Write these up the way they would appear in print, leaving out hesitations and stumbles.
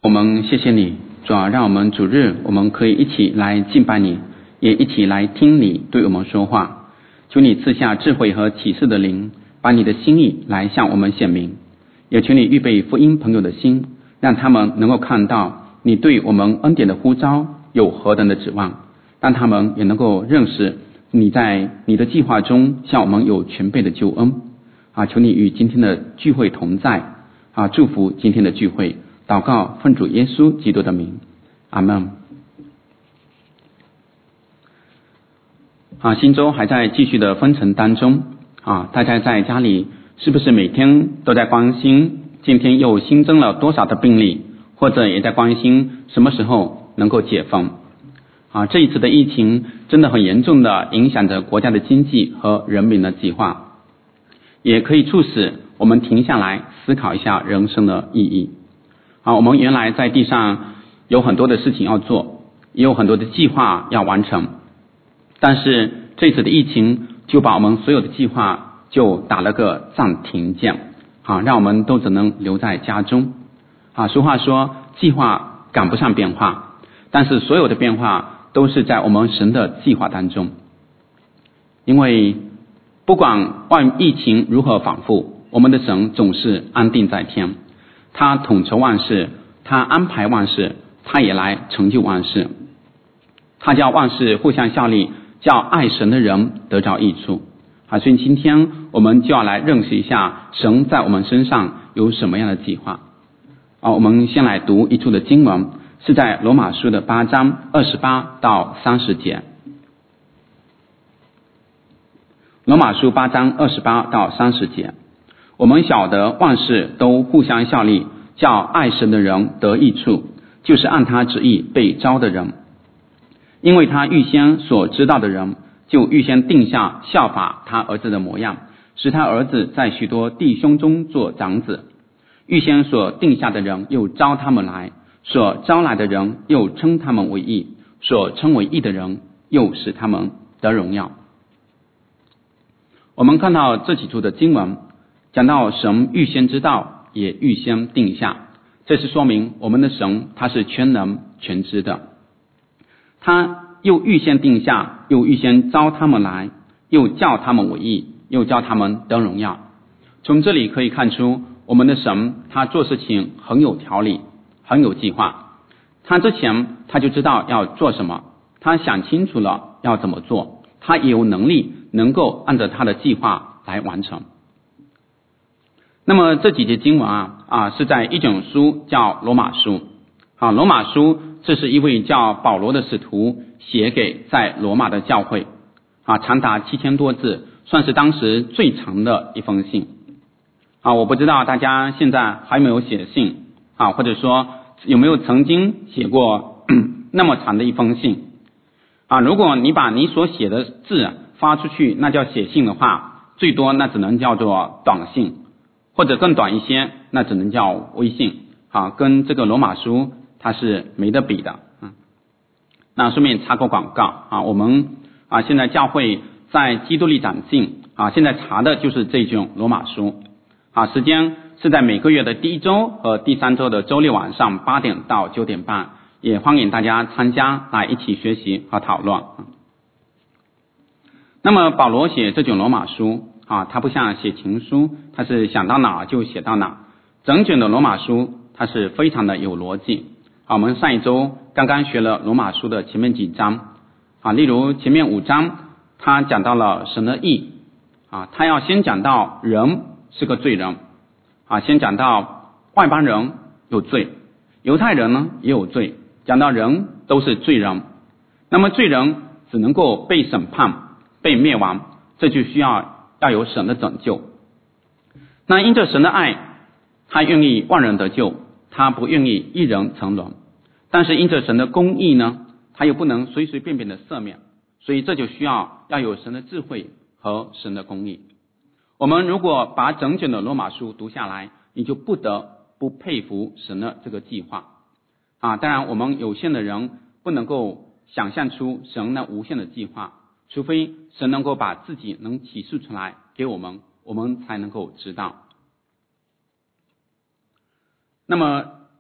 我们谢谢你，主啊，让我们主日我们可以一起来敬拜你，也一起来听你对我们说话。求你赐下智慧和启示的灵，把你的心意来向我们显明。也求你预备福音朋友的心，让他们能够看到你对我们恩典的呼召有何等的指望，让他们也能够认识你在你的计划中向我们有全备的救恩。求你与今天的聚会同在，祝福今天的聚会。祷告奉主耶稣基督的名，阿们。新周还在继续的分程当中，大家在家里是不是每天都在关心今天又新增了多少的病例，或者也在关心什么时候能够解封？这一次的疫情真的很严重的影响着国家的经济和人民的计划，也可以促使我们停下来思考一下人生的意义。我们原来在地上有很多的事情要做，也有很多的计划要完成，但是这次的疫情就把我们所有的计划就打了个暂停键，让我们都只能留在家中。俗话说计划赶不上变化，但是所有的变化都是在我们神的计划当中。因为不管疫情如何反复，我们的神总是安定在天，他统筹万事，他安排万事，他也来成就万事。他叫万事互相效力，叫爱神的人得着益处。所以今天我们就要来认识一下神在我们身上有什么样的计划。我们先来读一处的经文，是在罗马书的8章28到30节。罗马书8章28到30节，我们晓得万事都互相效力，叫爱神的人得益处，就是按他旨意被召的人。因为他预先所知道的人，就预先定下效法他儿子的模样，使他儿子在许多弟兄中做长子。预先所定下的人又招他们来，所招来的人又称他们为义，所称为义的人又使他们得荣耀。我们看到这几处的经文讲到神预先知道，也预先定下，这是说明我们的神他是全能全知的。他又预先定下，又预先招他们来，又叫他们为义，又叫他们得荣耀。从这里可以看出我们的神他做事情很有条理，很有计划。他之前他就知道要做什么，他想清楚了要怎么做，他也有能力能够按照他的计划来完成。那么这几节经文是在一卷书叫罗马书。罗马书这是一位叫保罗的使徒写给在罗马的教会，长达7000多字，算是当时最长的一封信。我不知道大家现在还有没有写信或者说有没有曾经写过那么长的一封信如果你把你所写的字发出去，那叫写信的话，最多那只能叫做短信，或者更短一些，那只能叫微信跟这个罗马书它是没得比的。那顺便插个广告我们现在教会在基督里长进现在查的就是这卷罗马书时间是在每个月的第1周和第3周的周六晚上8点到9点半，也欢迎大家参加来一起学习和讨论。那么保罗写这卷罗马书他不像写情书，他是想到哪就写到哪，整卷的罗马书它是非常的有逻辑。我们上一周刚刚学了罗马书的前面几章例如前面5章他讲到了神的义他要先讲到人是个罪人先讲到外邦人有罪，犹太人呢也有罪，讲到人都是罪人，那么罪人只能够被审判被灭亡，这就需要有神的拯救。那因着神的爱，他愿意万人得救，他不愿意一人沉沦，但是因着神的公义呢，他又不能随随便便的赦免，所以这就需要有神的智慧和神的公义。我们如果把整卷的罗马书读下来，你就不得不佩服神的这个计划当然我们有限的人不能够想象出神那无限的计划，除非神能够把自己能启示出来给我们，我们才能够知道。那么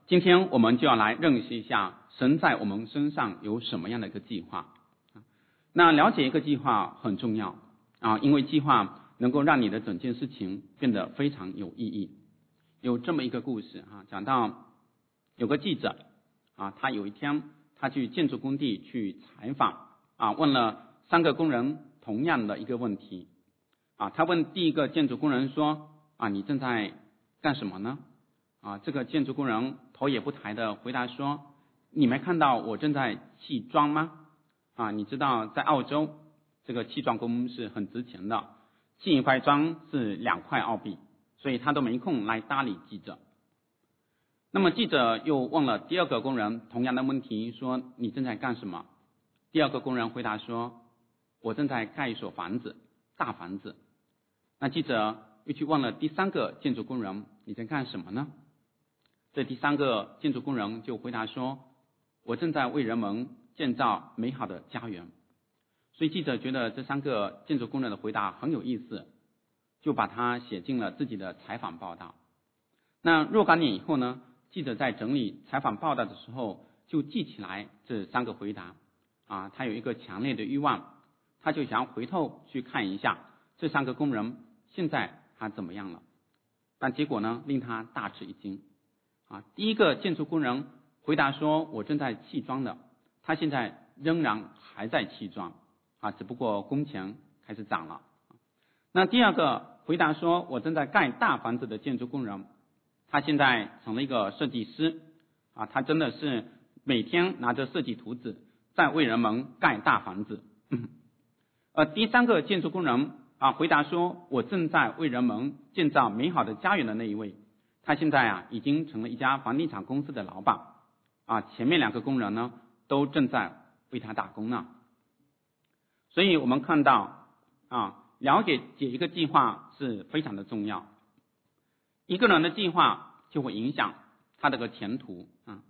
今天我们就要来认识一下神在我们身上有什么样的一个计划。那了解一个计划很重要因为计划能够让你的整件事情变得非常有意义。有这么一个故事讲到有个记者他有一天他去建筑工地去采访问了3个工人同样的一个问题他问第一个建筑工人说你正在干什么呢？这个建筑工人头也不抬的回答说，你没看到我正在砌砖吗？你知道在澳洲这个砌砖工是很值钱的，砌一块砖是2块澳币，所以他都没空来搭理记者。那么记者又问了第2个工人同样的问题，说你正在干什么？第2个工人回答说，我正在盖一所房子，大房子。那记者又去问了第3个建筑工人，你在干什么呢？这第3个建筑工人就回答说，我正在为人们建造美好的家园。所以记者觉得这3个建筑工人的回答很有意思，就把它写进了自己的采访报道。那若干年以后呢，记者在整理采访报道的时候就记起来这3个回答他有一个强烈的欲望，他就想回头去看一下这3个工人现在他怎么样了。但结果呢令他大吃一惊第一个建筑工人回答说，我正在砌砖的，他现在仍然还在砌砖只不过工钱开始涨了。那第2个回答说，我正在盖大房子的建筑工人，他现在成了一个设计师他真的是每天拿着设计图纸在为人们盖大房子。第3个建筑工人回答说，我正在为人们建造美好的家园的那一位，他现在已经成了一家房地产公司的老板前面2个工人呢都正在为他打工呢。所以我们看到了解一个计划是非常的重要。一个人的计划就会影响他的个前途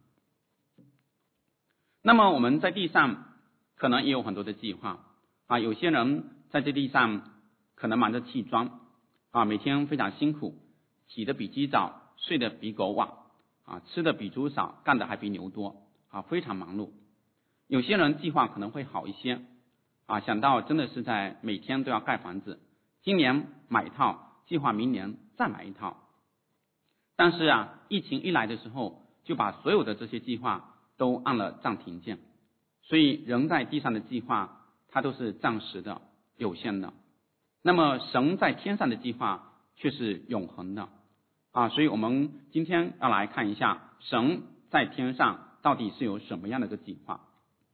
那么我们在地上可能也有很多的计划有些人在这地上可能忙着砌砖每天非常辛苦，起得比鸡早，睡得比狗晚吃的比猪少，干的还比牛多非常忙碌。有些人计划可能会好一些想到真的是在每天都要盖房子，今年买一套，计划明年再买一套。但是疫情一来的时候，就把所有的这些计划都按了暂停键。所以人在地上的计划它都是暂时的，有限的。那么神在天上的计划却是永恒的所以我们今天要来看一下神在天上到底是有什么样的一个计划。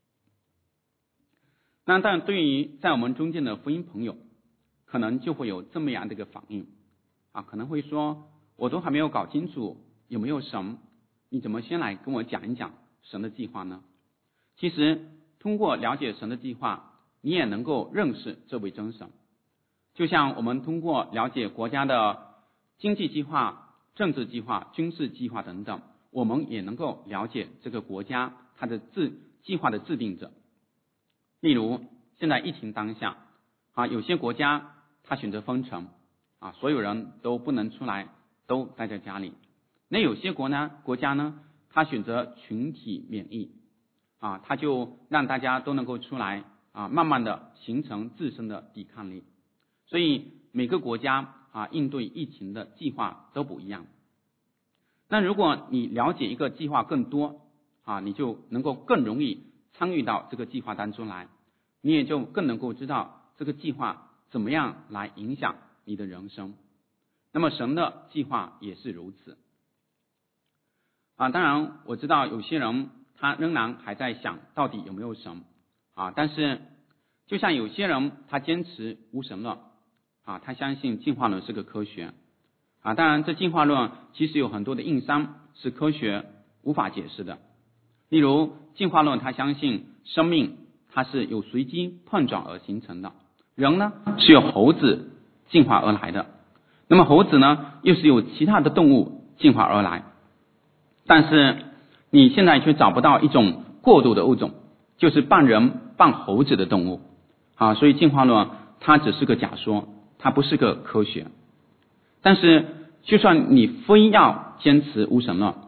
那但对于在我们中间的福音朋友，可能就会有这么样的一个反应可能会说，我都还没有搞清楚有没有神，你怎么先来跟我讲一讲神的计划呢？其实通过了解神的计划，你也能够认识这位真神。就像我们通过了解国家的经济计划、政治计划、军事计划等等，我们也能够了解这个国家它的计划的制定者。例如现在疫情当下有些国家它选择封城所有人都不能出来，都待在家里。那有些国家呢，它选择群体免疫它就让大家都能够出来慢慢的形成自身的抵抗力。所以每个国家应对疫情的计划都不一样。那如果你了解一个计划更多你就能够更容易参与到这个计划当中来，你也就更能够知道这个计划怎么样来影响你的人生。那么神的计划也是如此当然我知道有些人他仍然还在想到底有没有神但是就像有些人他坚持无神论他相信进化论是个科学当然这进化论其实有很多的硬伤是科学无法解释的。例如进化论他相信生命它是由随机碰撞而形成的，人呢是由猴子进化而来的，那么猴子呢又是由其他的动物进化而来。但是你现在却找不到一种过渡的物种，就是半人半猴子的动物所以进化论它只是个假说，它不是个科学。但是就算你非要坚持无神论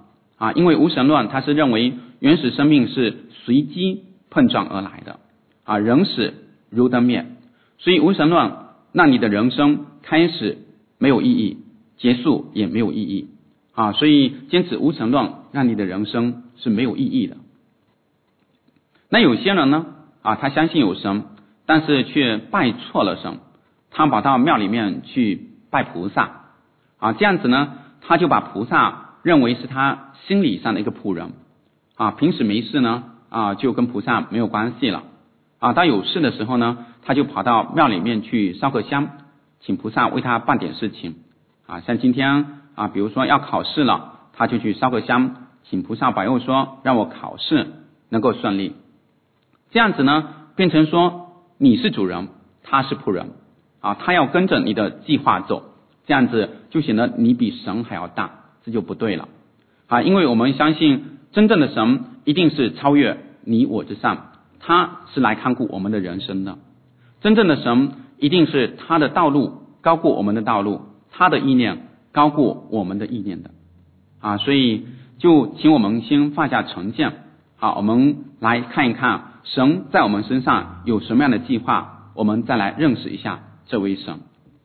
因为无神论它是认为原始生命是随机碰撞而来的人死如灯灭，所以无神论让你的人生开始没有意义，结束也没有意义所以坚持无神论让你的人生是没有意义的。那有些人呢他相信有神，但是却拜错了神，他跑到庙里面去拜菩萨这样子呢，他就把菩萨认为是他心理上的一个仆人平时没事呢就跟菩萨没有关系了当有事的时候呢，他就跑到庙里面去烧个香，请菩萨为他办点事情像今天比如说要考试了，他就去烧个香，请菩萨保佑说让我考试能够顺利。这样子呢，变成说你是主人，他是仆人他要跟着你的计划走，这样子就显得你比神还要大，这就不对了因为我们相信真正的神一定是超越你我之上，他是来看顾我们的人生的。真正的神一定是他的道路高过我们的道路，他的意念高过我们的意念的所以就请我们先放下成见我们来看一看神在我们身上有什么样的计划，我们再来认识一下这位神。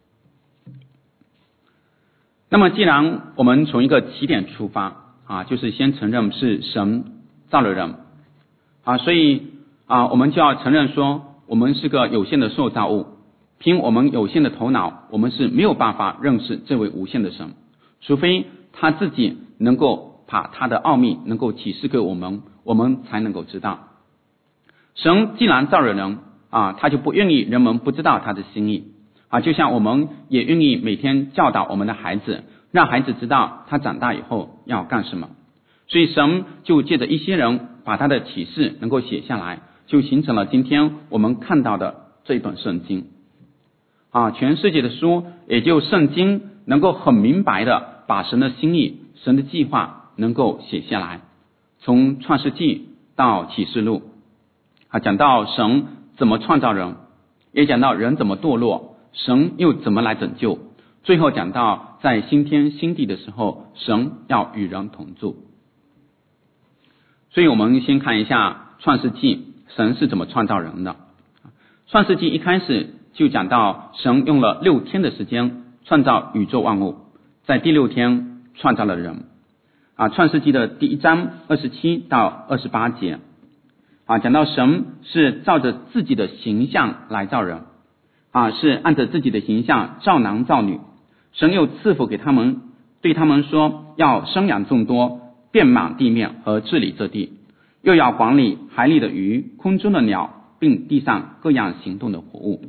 那么既然我们从一个起点出发就是先承认是神造了人所以我们就要承认说我们是个有限的受造物，凭我们有限的头脑，我们是没有办法认识这位无限的神，除非他自己能够把他的奥秘能够启示给我们，我们才能够知道。神既然造了人他就不愿意人们不知道他的心意就像我们也愿意每天教导我们的孩子，让孩子知道他长大以后要干什么。所以神就借着一些人把他的启示能够写下来，就形成了今天我们看到的这一本圣经全世界的书也就圣经能够很明白的把神的心意神的计划能够写下来，从创世纪到启示录讲到神怎么创造人，也讲到人怎么堕落，神又怎么来拯救，最后讲到在新天新地的时候神要与人同住。所以我们先看一下创世纪神是怎么创造人的。创世纪一开始就讲到神用了6天的时间创造宇宙万物，在第6天创造了人创世纪的第1章27到28节讲到神是照着自己的形象来造人是按着自己的形象造男造女。神又赐福给他们，对他们说要生养众多，遍满地面和治理这地，又要管理海里的鱼，空中的鸟，并地上各样行动的活物。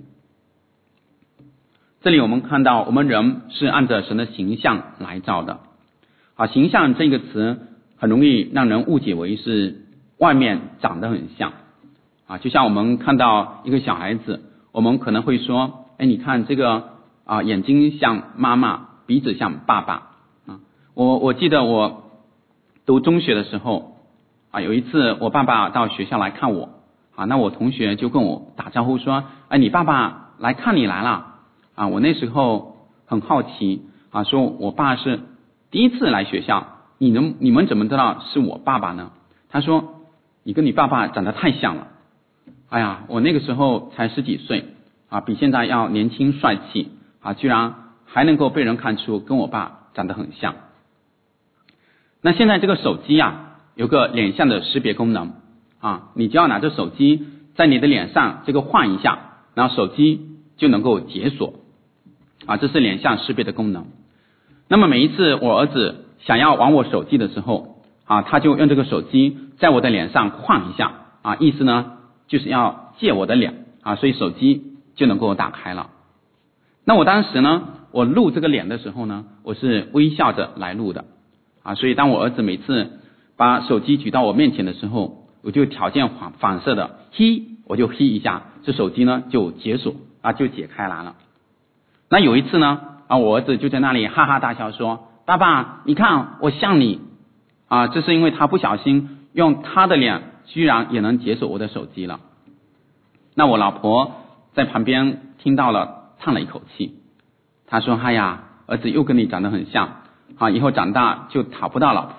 这里我们看到我们人是按着神的形象来造的形象这个词很容易让人误解为是外面长得很像就像我们看到一个小孩子，我们可能会说你看这个眼睛像妈妈，鼻子像爸爸我记得我读中学的时候有一次我爸爸到学校来看我那我同学就跟我打招呼说你爸爸来看你来了我那时候很好奇说我爸是第一次来学校，你们怎么知道是我爸爸呢？他说你跟你爸爸长得太像了。哎呀，我那个时候才10几岁比现在要年轻帅气居然还能够被人看出跟我爸长得很像。那现在这个手机有个脸像的识别功能你只要拿着手机在你的脸上这个晃一下，然后手机就能够解锁这是脸像识别的功能。那么每一次我儿子想要玩我手机的时候他就用这个手机在我的脸上晃一下意思呢就是要借我的脸所以手机就能够打开了。那我当时呢，我录这个脸的时候呢，我是微笑着来录的所以当我儿子每次把手机举到我面前的时候，我就条件反射的我就一下，这手机呢就解锁就解开来了。那有一次呢我儿子就在那里哈哈大笑说爸爸你看我像你这是因为他不小心用他的脸居然也能解锁我的手机了。那我老婆在旁边听到了叹了一口气，她说哎呀儿子又跟你长得很像以后长大就讨不到老婆了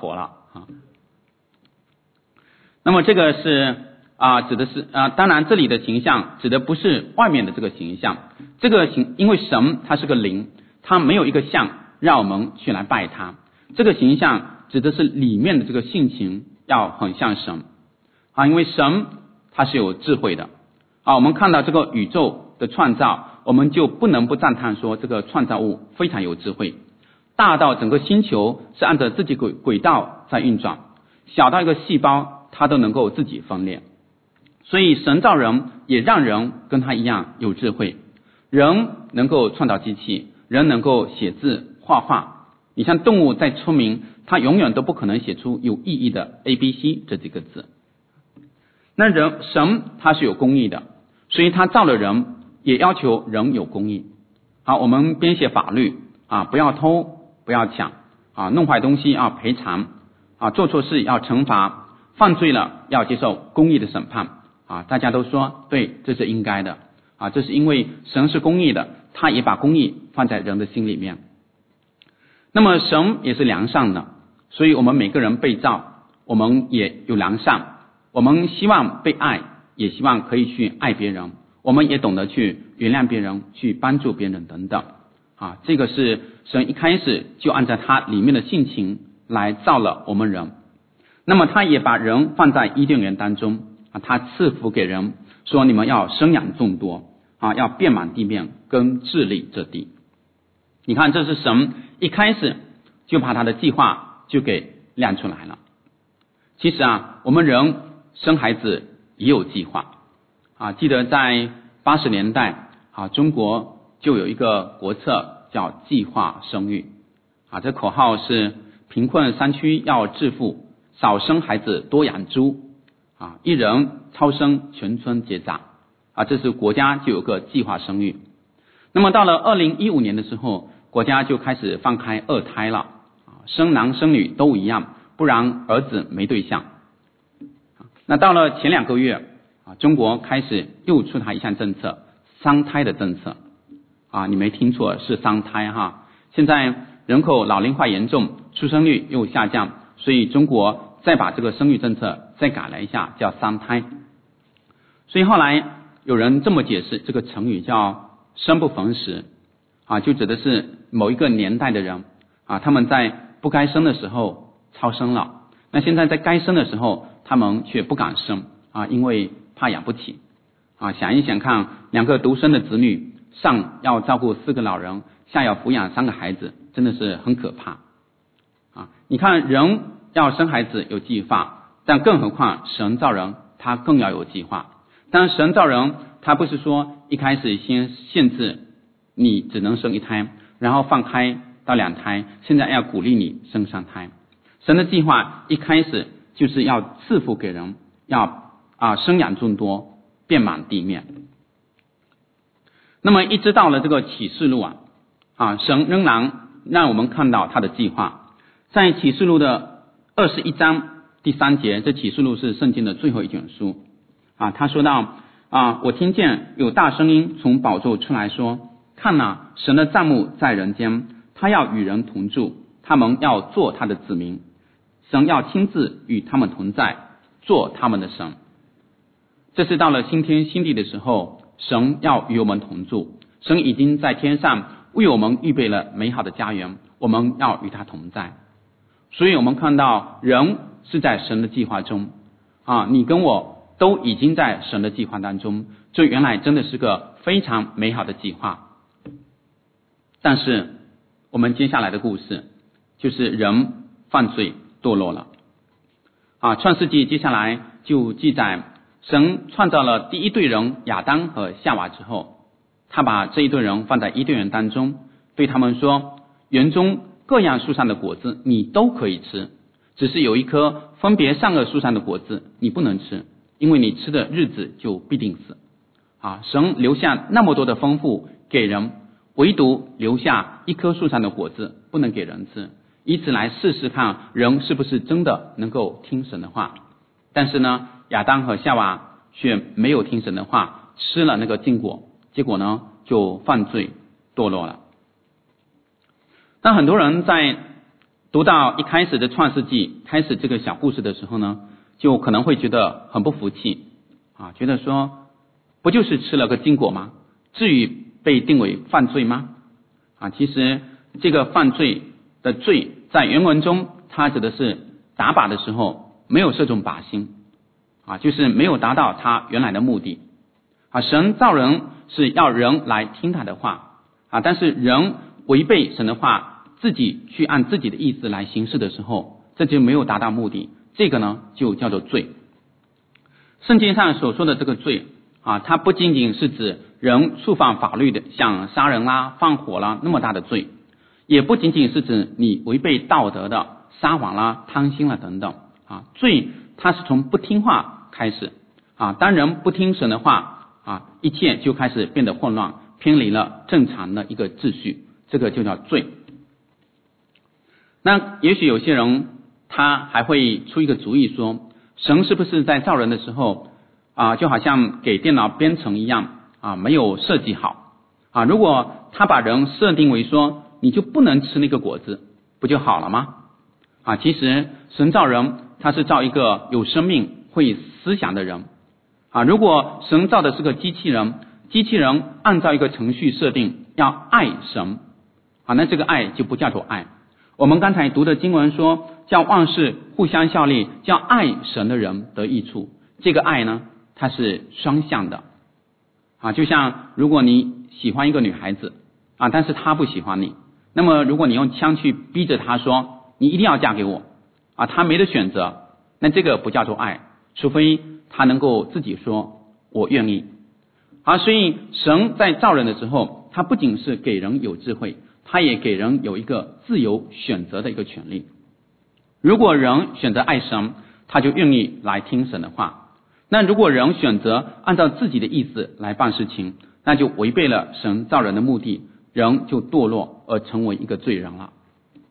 那么这个是指的是当然这里的形象指的不是外面的这个形象，这个因为神它是个灵，它没有一个像让我们去来拜它，这个形象指的是里面的这个性情要很像神因为神它是有智慧的我们看到这个宇宙的创造，我们就不能不赞叹说这个创造物非常有智慧，大到整个星球是按照自己轨道在运转，小到一个细胞它都能够自己分裂。所以神造人也让人跟他一样有智慧，人能够创造机器，人能够写字画画，你像动物再聪明，它永远都不可能写出有意义的 ABC 这几个字。那神他是有公义的，所以他造了人也要求人有公义我们编写法律不要偷不要抢弄坏东西要赔偿做错事要惩罚，犯罪了要接受公义的审判大家都说对，这是应该的这是因为神是公义的，他也把公义放在人的心里面。那么神也是良善的，所以我们每个人被造，我们也有良善，我们希望被爱，也希望可以去爱别人，我们也懂得去原谅别人，去帮助别人等等这个是神一开始就按照他里面的性情来造了我们人。那么他也把人放在伊甸园当中他赐福给人，说你们要生养众多要遍满地面跟治理这地。你看这是神一开始就把他的计划就给亮出来了。其实我们人生孩子也有计划记得在80年代中国就有一个国策叫计划生育这口号是贫困山区要致富，少生孩子多养猪一人超生全村结长这是国家就有个计划生育。那么到了2015年的时候，国家就开始放开二胎了生男生女都一样，不然儿子没对象。那到了前2个月中国开始又出台一项政策，3胎的政策你没听错，是3胎现在人口老龄化严重，出生率又下降，所以中国再把这个生育政策再改了一下，叫3胎。所以后来有人这么解释这个成语叫生不逢时就指的是某一个年代的人他们在不该生的时候超生了，那现在在该生的时候他们却不敢生因为怕养不起想一想看，2个独生的子女，上要照顾4个老人，下要抚养3个孩子，真的是很可怕你看人要生孩子有计划，但更何况神造人他更要有计划。但神造人他不是说一开始先限制你只能生1胎，然后放开到2胎，现在要鼓励你生3胎。神的计划一开始就是要赐福给人，要生养众多，遍满地面。那么一直到了这个启示录神仍然让我们看到他的计划。在启示录的21章第3节，这启示录是圣经的最后一卷书他说到我听见有大声音从宝座出来说，看神的帐幕在人间，他要与人同住，他们要做他的子民，神要亲自与他们同在，做他们的神。这是到了新天新地的时候，神要与我们同住，神已经在天上为我们预备了美好的家园，我们要与他同在。所以我们看到人是在神的计划中你跟我都已经在神的计划当中，这原来真的是个非常美好的计划。但是我们接下来的故事就是人犯罪堕落了创世纪接下来就记载，神创造了第一对人亚当和夏娃之后，他把这一对人放在伊甸园当中，对他们说，园中各样树上的果子你都可以吃，只是有一棵分别善恶树上的果子你不能吃，因为你吃的日子就必定死神留下那么多的丰富给人，唯独留下一棵树上的果子不能给人吃，以此来试试看人是不是真的能够听神的话。但是呢，亚当和夏娃却没有听神的话，吃了那个禁果，结果呢就犯罪堕落了。但很多人在读到一开始的创世纪，开始这个小故事的时候呢，就可能会觉得很不服气啊，觉得说不就是吃了个禁果吗？至于被定为犯罪吗？啊，其实这个犯罪的罪在原文中，它指的是打靶的时候没有射中靶心啊，就是没有达到他原来的目的啊。神造人是要人来听他的话啊，但是人违背神的话，自己去按自己的意思来行事的时候，这就没有达到目的，这个呢就叫做罪。圣经上所说的这个罪啊，它不仅仅是指人触犯法律的，像杀人啦、放火啦那么大的罪，也不仅仅是指你违背道德的撒谎啦、贪心啦等等啊。罪它是从不听话开始啊，当人不听神的话啊，一切就开始变得混乱，偏离了正常的一个秩序，这个就叫罪。那也许有些人他还会出一个主意说，神是不是在造人的时候啊，就好像给电脑编程一样啊，没有设计好啊？如果他把人设定为说你就不能吃那个果子，不就好了吗？啊，其实神造人他是造一个有生命会思想的人啊。如果神造的是个机器人，机器人按照一个程序设定要爱神啊，那这个爱就不叫做爱。我们刚才读的经文说叫万事互相效力，叫爱神的人得益处，这个爱呢它是双向的啊。就像如果你喜欢一个女孩子啊，但是她不喜欢你，那么如果你用枪去逼着她说你一定要嫁给我啊，她没得选择，那这个不叫做爱，除非她能够自己说我愿意啊。所以神在造人的时候，他不仅是给人有智慧，他也给人有一个自由选择的一个权利。如果人选择爱神，他就愿意来听神的话，那如果人选择按照自己的意思来办事情，那就违背了神造人的目的，人就堕落而成为一个罪人了。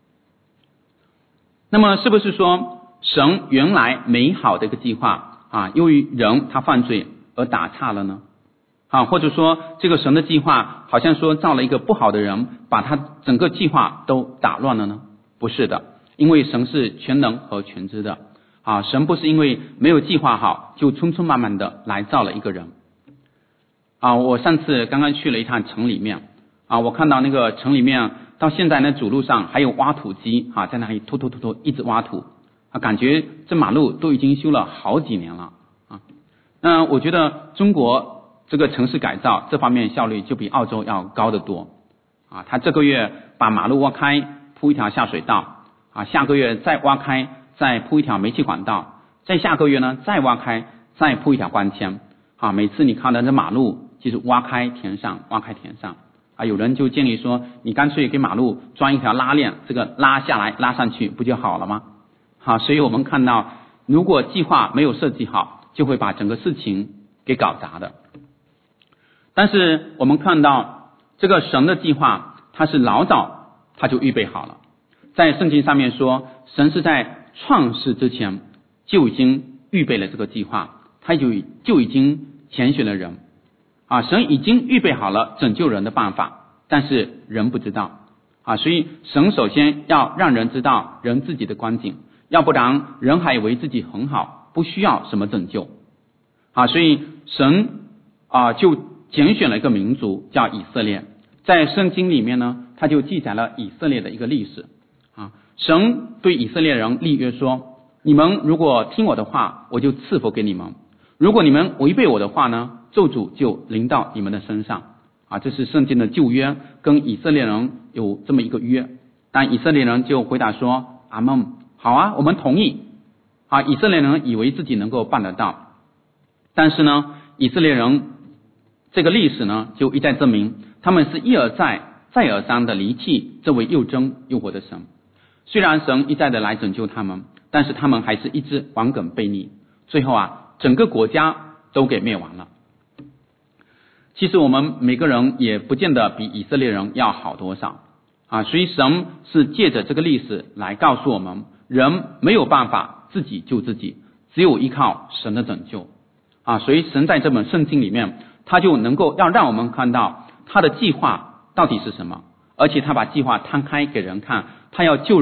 那么是不是说神原来美好的一个计划啊，由于人他犯罪而打岔了呢？啊，或者说这个神的计划好像说造了一个不好的人，把他整个计划都打乱了呢？不是的，因为神是全能和全知的啊，神不是因为没有计划好就匆匆忙忙的来造了一个人啊。我上次刚刚去了一趟城里面啊，我看到那个城里面到现在呢主路上还有挖土机啊，在那里拖一直挖土啊，感觉这马路都已经修了好几年了啊。那我觉得中国这个城市改造这方面效率就比澳洲要高得多啊！他这个月把马路挖开，铺一条下水道啊，下个月再挖开，再铺一条煤气管道，再下个月呢再挖开，再铺一条光纤啊！每次你看到这马路就是挖开填上，挖开填上啊！有人就建议说，你干脆给马路装一条拉链，这个拉下来拉上去不就好了吗？好，所以我们看到，如果计划没有设计好，就会把整个事情给搞砸的。但是我们看到这个神的计划，他是老早他就预备好了。在圣经上面说，神是在创世之前就已经预备了这个计划，他就已经拣选了人啊，神已经预备好了拯救人的办法，但是人不知道啊，所以神首先要让人知道人自己的光景，要不然人还以为自己很好，不需要什么拯救啊，所以神啊就拣选了一个民族叫以色列。在圣经里面呢，他就记载了以色列的一个历史啊。神对以色列人立约说，你们如果听我的话，我就赐福给你们，如果你们违背我的话呢，咒诅就临到你们的身上啊。这是圣经的旧约，跟以色列人有这么一个约。但以色列人就回答说，阿们，好啊，我们同意啊。以色列人以为自己能够办得到，但是呢，以色列人这个历史呢，就一再证明他们是一而再再而三的离弃这位又真又活的神。虽然神一再的来拯救他们，但是他们还是一直顽梗悖逆，最后啊，整个国家都给灭亡了。其实我们每个人也不见得比以色列人要好多少啊，所以神是借着这个历史来告诉我们，人没有办法自己救自己，只有依靠神的拯救啊。所以神在这本圣经里面，他就能够要让我们看到他的计划到底是什么，而且他把计划摊开给人看，他要救人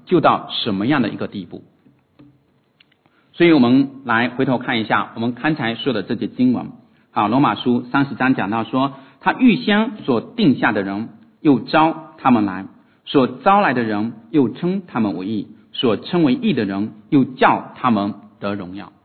救到什么样的一个地步。所以我们来回头看一下我们刚才说的这节经文罗马书30章讲到说，他预先所定下的人又招他们来，所招来的人又称他们为义，所称为义的人又叫他们得荣耀。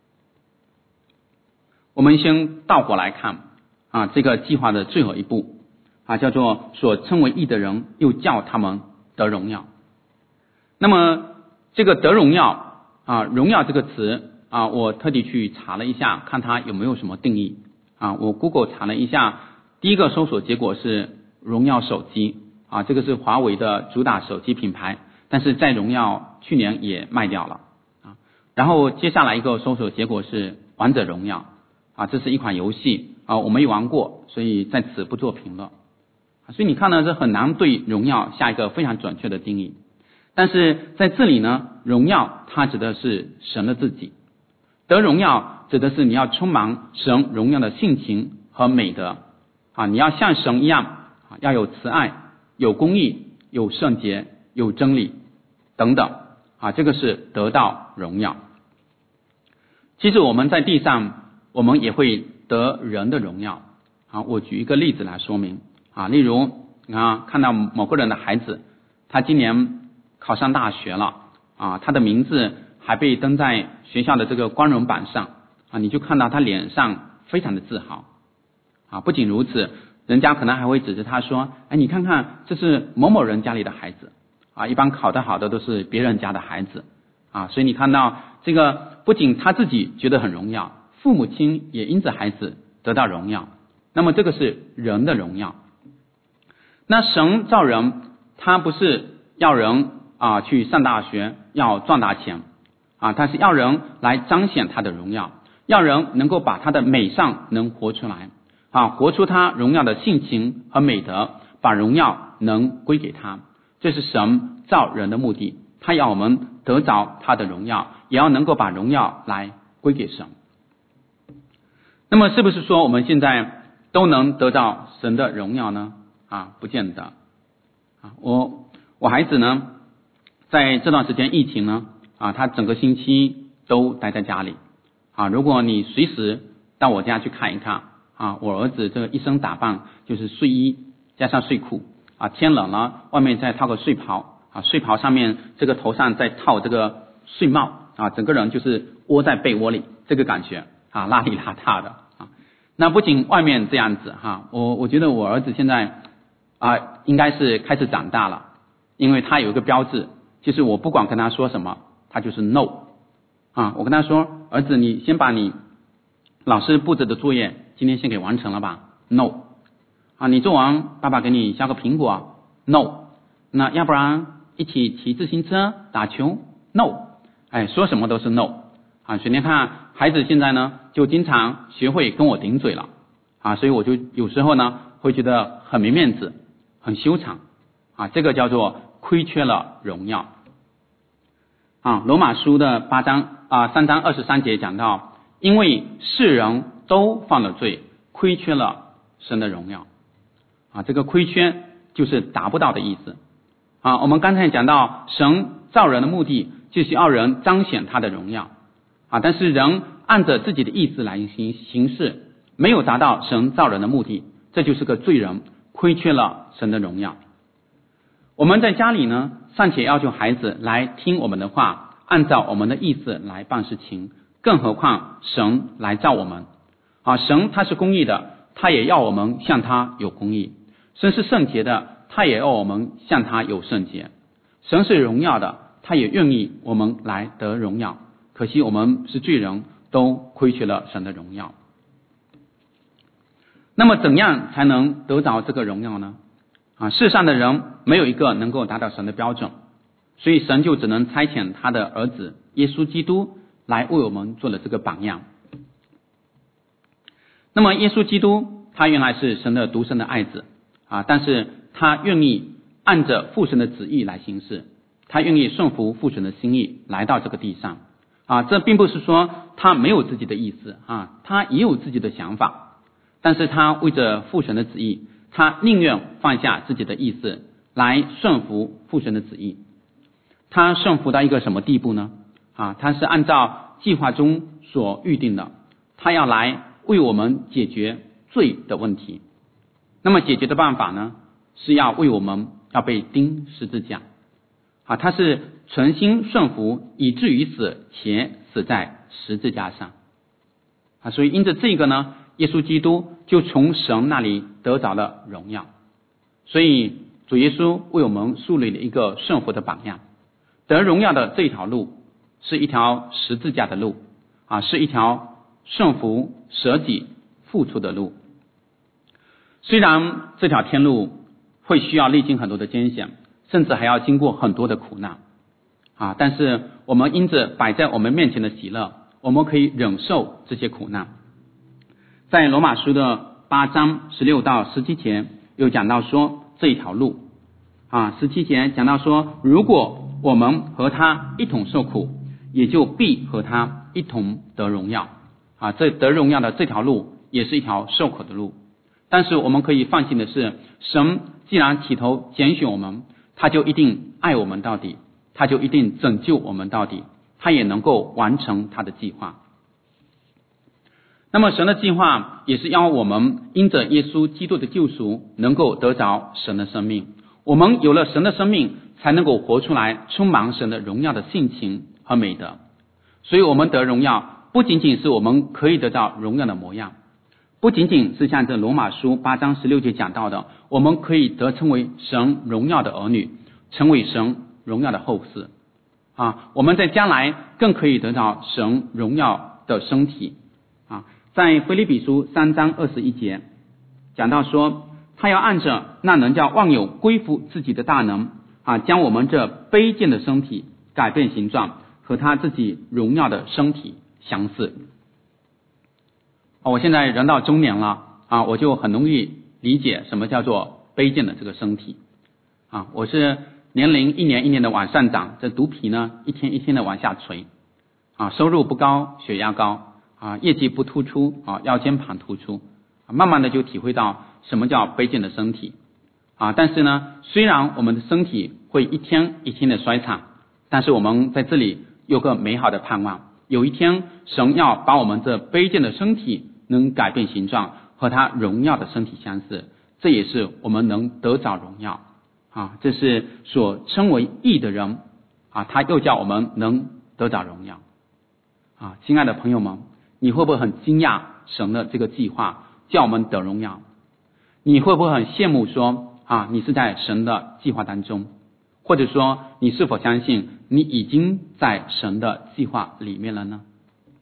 我们先倒过来看这个计划的最后一步叫做所称为义的人又叫他们得荣耀。那么这个得荣耀荣耀这个词我特地去查了一下，看它有没有什么定义我 Google 查了一下，第一个搜索结果是荣耀手机这个是华为的主打手机品牌，但是在荣耀去年也卖掉了然后接下来一个搜索结果是王者荣耀这是一款游戏我没玩过，所以在此不做评论所以你看呢，这很难对荣耀下一个非常准确的定义。但是在这里呢，荣耀它指的是神的自己，得荣耀指的是你要充满神荣耀的性情和美德你要像神一样要有慈爱，有公义，有圣洁，有真理等等这个是得到荣耀。其实我们在地上我们也会得人的荣耀我举一个例子来说明例如看到某个人的孩子，他今年考上大学了他的名字还被登在学校的这个光荣榜上你就看到他脸上非常的自豪不仅如此，人家可能还会指着他说，你看看这是某某人家里的孩子一般考得好的都是别人家的孩子所以你看到这个不仅他自己觉得很荣耀，父母亲也因此孩子得到荣耀。那么这个是人的荣耀。那神造人，他不是要人去上大学要赚大钱他是要人来彰显他的荣耀，要人能够把他的美善能活出来活出他荣耀的性情和美德，把荣耀能归给他。这是神造人的目的，他要我们得着他的荣耀，也要能够把荣耀来归给神。那么是不是说我们现在都能得到神的荣耀呢？不见得我孩子呢，在这段时间疫情呢他整个星期都待在家里如果你随时到我家去看一看我儿子这个一身打扮就是睡衣加上睡裤天冷了外面再套个睡袍睡袍上面这个头上再套这个睡帽整个人就是窝在被窝里，这个感觉邋里邋遢的那不仅外面这样子我觉得我儿子现在应该是开始长大了，因为他有一个标志，就是我不管跟他说什么他就是 no 我跟他说，儿子你先把你老师布置的作业今天先给完成了吧， no 你做完爸爸给你削个苹果， no 那要不然一起骑自行车打球， no 说什么都是 no 所以你看孩子现在呢就经常学会跟我顶嘴了所以我就有时候呢会觉得很没面子，很羞惭这个叫做亏缺了荣耀罗马书的3章23节讲到，因为世人都犯了罪，亏缺了神的荣耀这个亏缺就是达不到的意思我们刚才讲到神造人的目的就是要人彰显他的荣耀但是人按着自己的意志来行事，没有达到神造人的目的，这就是个罪人，亏缺了神的荣耀。我们在家里呢，尚且要求孩子来听我们的话，按照我们的意思来办事情，更何况神来造我们神他是公义的，他也要我们像他有公义；神是圣洁的，他也要我们像他有圣洁；神是荣耀的，他也愿意我们来得荣耀。可惜我们是罪人，都亏缺了神的荣耀。那么怎样才能得着这个荣耀呢？世上的人没有一个能够达到神的标准，所以神就只能差遣他的儿子耶稣基督来为我们做了这个榜样。那么耶稣基督他原来是神的独生的爱子但是他愿意按着父神的旨意来行事，他愿意顺服父神的心意来到这个地上这并不是说他没有自己的意思他也有自己的想法，但是他为着父神的旨意，他宁愿放下自己的意思来顺服父神的旨意。 他顺服到一个什么地步呢？他是按照计划中所预定的，他要来为我们解决罪的问题。那么解决的办法呢，是要为我们要被钉十字架。他是存心顺服，以至于死，且死在十字架上。所以因着这个呢，耶稣基督就从神那里得着了荣耀。所以主耶稣为我们树立了一个顺服的榜样。得荣耀的这条路是一条十字架的路，是一条顺服、舍己、付出的路。虽然这条天路会需要历经很多的艰险，甚至还要经过很多的苦难，但是我们因着摆在我们面前的喜乐，我们可以忍受这些苦难。在罗马书的8章16到17节有讲到说这一条路，17节讲到说，如果我们和他一同受苦，也就必和他一同得荣耀。这得荣耀的这条路也是一条受苦的路。但是我们可以放心的是，神既然起头拣选我们，他就一定爱我们到底，他就一定拯救我们到底，他也能够完成他的计划。那么神的计划也是要我们因着耶稣基督的救赎，能够得着神的生命。我们有了神的生命，才能够活出来充满神的荣耀的性情和美德。所以我们得荣耀，不仅仅是我们可以得到荣耀的模样，不仅仅是像这罗马书8章16节讲到的，我们可以得称为神荣耀的儿女，成为神荣耀的后嗣。我们在将来更可以得到神荣耀的身体。在腓立比书3章21节讲到说，他要按着那能叫万有归服自己的大能，将我们这卑贱的身体改变形状，和他自己荣耀的身体相似。我现在人到中年了，我就很容易理解什么叫做卑贱的这个身体。我是年龄一年一年的往上涨，这肚皮呢一天一天的往下垂，收入不高，血压高，业绩不突出，腰间盘突出，慢慢的就体会到什么叫卑贱的身体。但是呢，虽然我们的身体会一天一天的衰残，但是我们在这里有个美好的盼望，有一天神要把我们这卑贱的身体能改变形状，和他荣耀的身体相似，这也是我们能得着荣耀。这是所称为义的人，他又叫我们能得着荣耀。亲爱的朋友们，你会不会很惊讶神的这个计划叫我们得荣耀？你会不会很羡慕说你是在神的计划当中？或者说你是否相信你已经在神的计划里面了呢？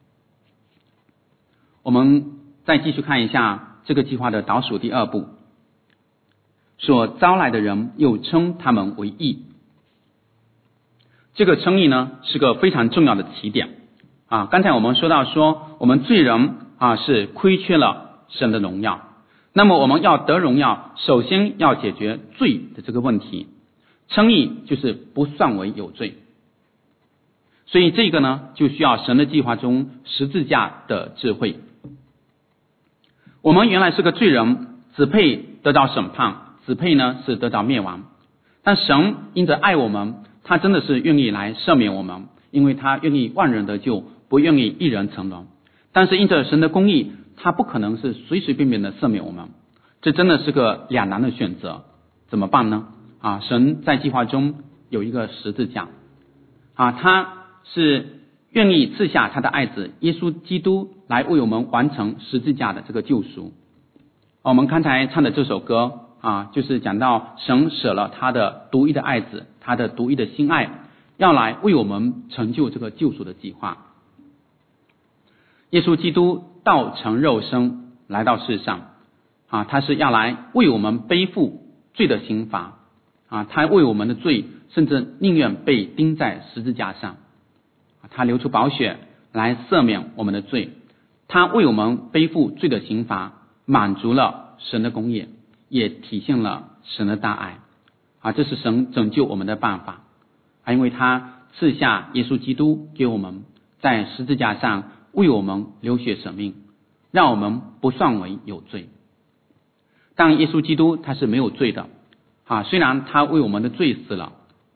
我们再继续看一下这个计划的倒数第2步，所招来的人又称他们为义。这个称义呢是个非常重要的起点。刚才我们说到说我们罪人是亏缺了神的荣耀，那么我们要得荣耀，首先要解决罪的这个问题。称义就是不算为有罪，所以这个呢就需要神的计划中十字架的智慧。我们原来是个罪人，只配得到审判，只配呢是得到灭亡。但神因着爱我们，他真的是愿意来赦免我们，因为他愿意万人得救，不愿意一人沉沦。但是因着神的公义，他不可能是随随便便的赦免我们，这真的是个两难的选择，怎么办呢？神在计划中有一个十字架，他是愿意赐下他的爱子耶稣基督来为我们完成十字架的这个救赎。我们刚才唱的这首歌就是讲到神舍了他的独一的爱子，他的独一的心爱，要来为我们成就这个救赎的计划。耶稣基督道成肉身来到世上，他是要来为我们背负罪的刑罚，他为我们的罪甚至宁愿被钉在十字架上，他流出宝血来赦免我们的罪，他为我们背负罪的刑罚，满足了神的公义，也体现了神的大爱。这是神拯救我们的办法，因为他赐下耶稣基督给我们，在十字架上为我们流血舍命，让我们不算为有罪。但耶稣基督他是没有罪的，虽然他为我们的罪死了，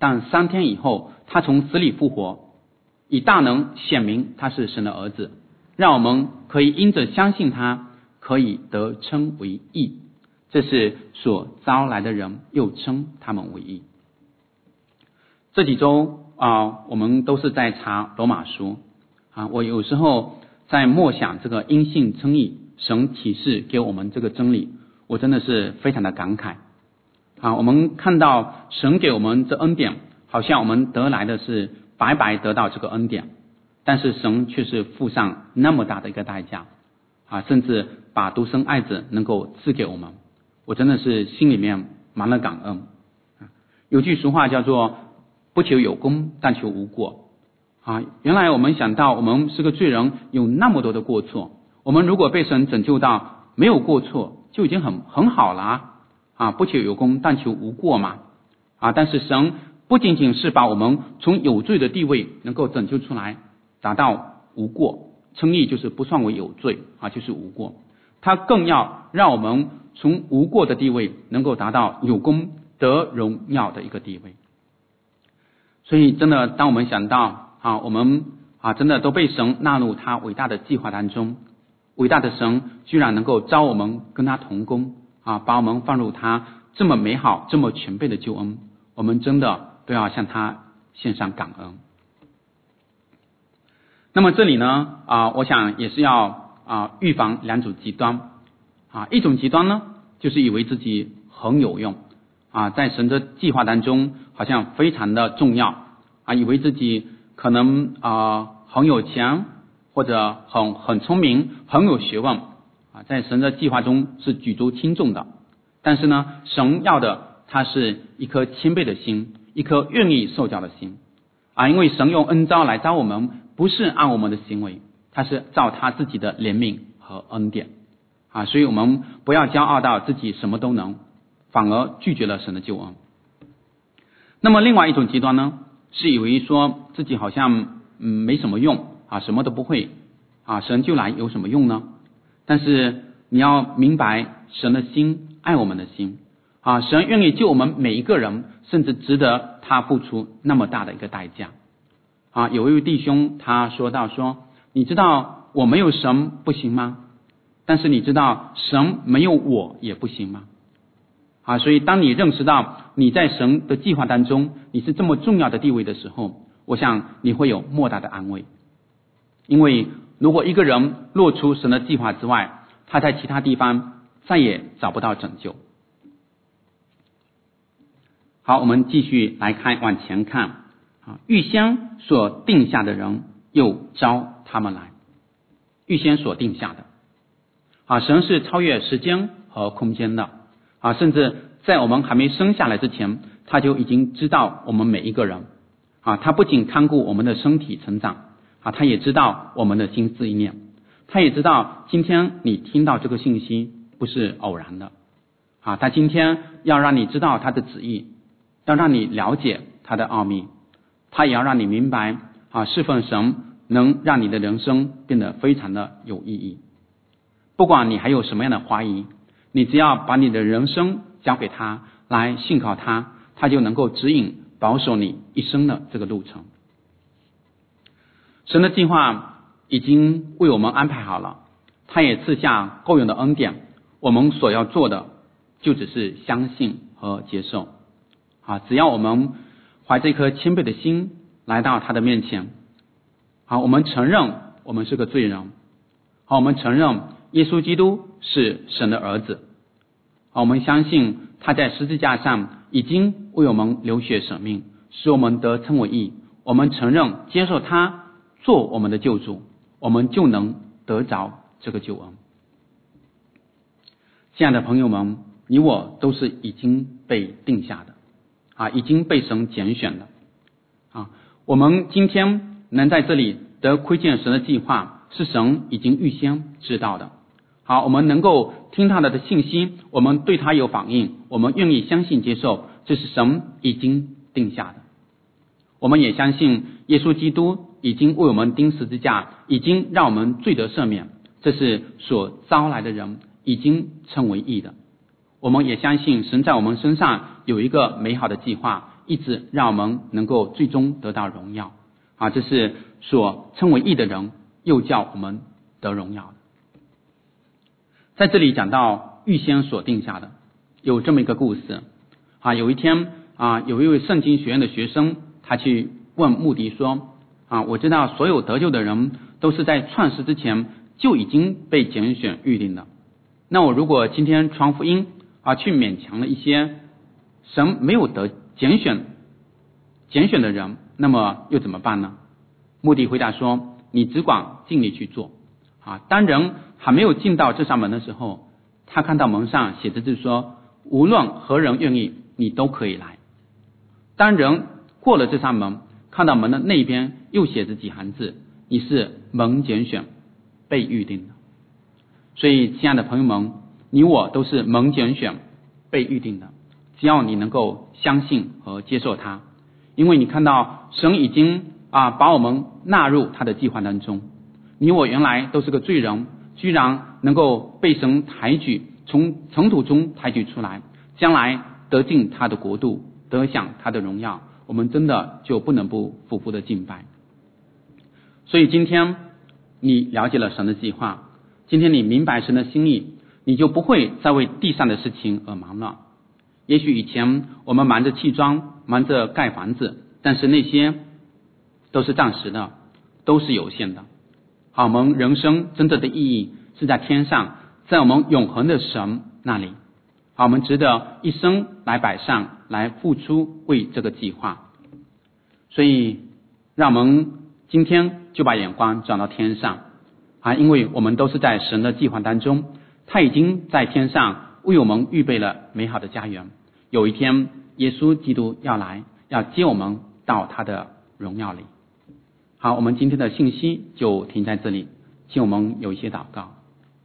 但3天以后他从死里复活，以大能显明他是神的儿子，让我们可以因着相信他，可以得称为义。这是所招来的人，又称他们为义。这几周我们都是在查罗马书我有时候在默想这个因信称义，神启示给我们这个真理，我真的是非常的感慨我们看到神给我们这恩典，好像我们得来的是白白得到这个恩典，但是神却是付上那么大的一个代价甚至把独生爱子能够赐给我们，我真的是心里面满了感恩有句俗话叫做不求有功，但求无过原来我们想到我们是个罪人，有那么多的过错，我们如果被神拯救到没有过错，就已经很好了不求有功，但求无过嘛但是神不仅仅是把我们从有罪的地位能够拯救出来，达到无过，称义就是不算为有罪就是无过，他更要让我们从无过的地位能够达到有功得荣耀的一个地位。所以真的当我们想到我们真的都被神纳入他伟大的计划当中，伟大的神居然能够招我们跟他同工把我们放入他这么美好这么全备的救恩，我们真的都要向他献上感恩。那么这里呢我想也是要预防两种极端一种极端呢，就是以为自己很有用在神的计划当中好像非常的重要以为自己可能很有钱，或者很聪明，很有学问在神的计划中是举足轻重的。但是呢，神要的他是一颗谦卑的心，一颗愿意受教的心因为神用恩召来召我们，不是按我们的行为，他是照他自己的怜悯和恩典所以我们不要骄傲到自己什么都能，反而拒绝了神的救恩。那么另外一种极端呢，是以为说自己好像没什么用什么都不会神就来有什么用呢？但是你要明白神的心，爱我们的心神愿意救我们每一个人，甚至值得他付出那么大的一个代价有一位弟兄他说到说，你知道我没有神不行吗？但是你知道神没有我也不行吗？所以当你认识到你在神的计划当中你是这么重要的地位的时候，我想你会有莫大的安慰。因为如果一个人落出神的计划之外，他在其他地方再也找不到拯救。好，我们继续来看，往前看预先所定下的人又招他们来。预先所定下的神是超越时间和空间的甚至在我们还没生下来之前，他就已经知道我们每一个人他不仅看顾我们的身体成长他也知道我们的心思意念，他也知道今天你听到这个信息不是偶然的他今天要让你知道他的旨意，要让你了解他的奥秘，他也要让你明白侍奉神能让你的人生变得非常的有意义。不管你还有什么样的怀疑，你只要把你的人生交给他，来信靠他，他就能够指引保守你一生的这个路程。神的计划已经为我们安排好了，他也赐下够用的恩典，我们所要做的就只是相信和接受只要我们怀着一颗谦卑的心来到他的面前我们承认我们是个罪人我们承认耶稣基督是神的儿子我们相信他在十字架上已经为我们流血舍命，使我们得称为义，我们承认接受他做我们的救主，我们就能得着这个救恩。亲爱的朋友们，你我都是已经被定下的已经被神拣选的我们今天能在这里得窥见神的计划，是神已经预先知道的我们能够听他的信息，我们对他有反应，我们愿意相信接受，这是神已经定下的。我们也相信耶稣基督已经为我们钉十字架，已经让我们罪得赦免，这是所招来的人已经称为义的。我们也相信神在我们身上有一个美好的计划， 一直让我们能够最终得到荣耀啊！这是所称为义的人，又叫我们得荣耀的。在这里讲到预先所定下的，有这么一个故事啊。有一天啊，有一位圣经学院的学生，他去问穆迪说啊，我知道所有得救的人都是在创世之前就已经被拣选预定的，那我如果今天传福音啊，去勉强了一些神没有得拣选的人，那么又怎么办呢？穆迪回答说，你只管尽力去做啊。当人还没有进到这扇门的时候，他看到门上写着字说，无论何人愿意，你都可以来。当人过了这扇门，看到门的那边又写着几行字，你是蒙拣选被预定的。所以亲爱的朋友们，你我都是蒙拣选被预定的，只要你能够相信和接受它。因为你看到神已经把我们纳入他的计划当中，你我原来都是个罪人，居然能够被神抬举，从尘土中抬举出来，将来得进他的国度，得享他的荣耀，我们真的就不能不俯伏的敬拜。所以今天你了解了神的计划，今天你明白神的心意，你就不会再为地上的事情而忙乱。也许以前我们忙着砌砖，忙着盖房子，但是那些都是暂时的，都是有限的。好，我们人生真正的意义是在天上，在我们永恒的神那里。好，我们值得一生来摆上，来付出为这个计划。所以让我们今天就把眼光转到天上啊，因为我们都是在神的计划当中，他已经在天上为我们预备了美好的家园。有一天耶稣基督要来，要接我们到他的荣耀里。好，我们今天的信息就停在这里，请我们有一些祷告。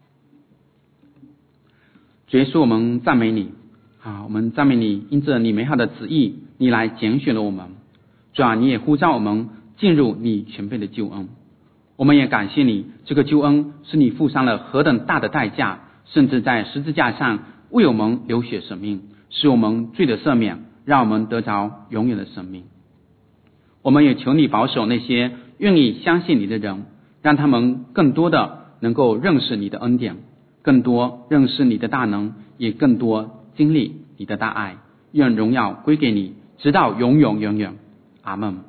主耶稣，我们赞美你啊，我们赞美你，因着你美好的旨意，你来拣选了我们。主啊，你也呼召我们进入你全备的救恩。我们也感谢你，这个救恩是你付上了何等大的代价，甚至在十字架上为我们流血舍命，使我们罪的赦免，让我们得着永远的生命。我们也求你保守那些愿意相信你的人，让他们更多的能够认识你的恩典，更多认识你的大能，也更多经历你的大爱。愿荣耀归给你，直到永永远远。阿们。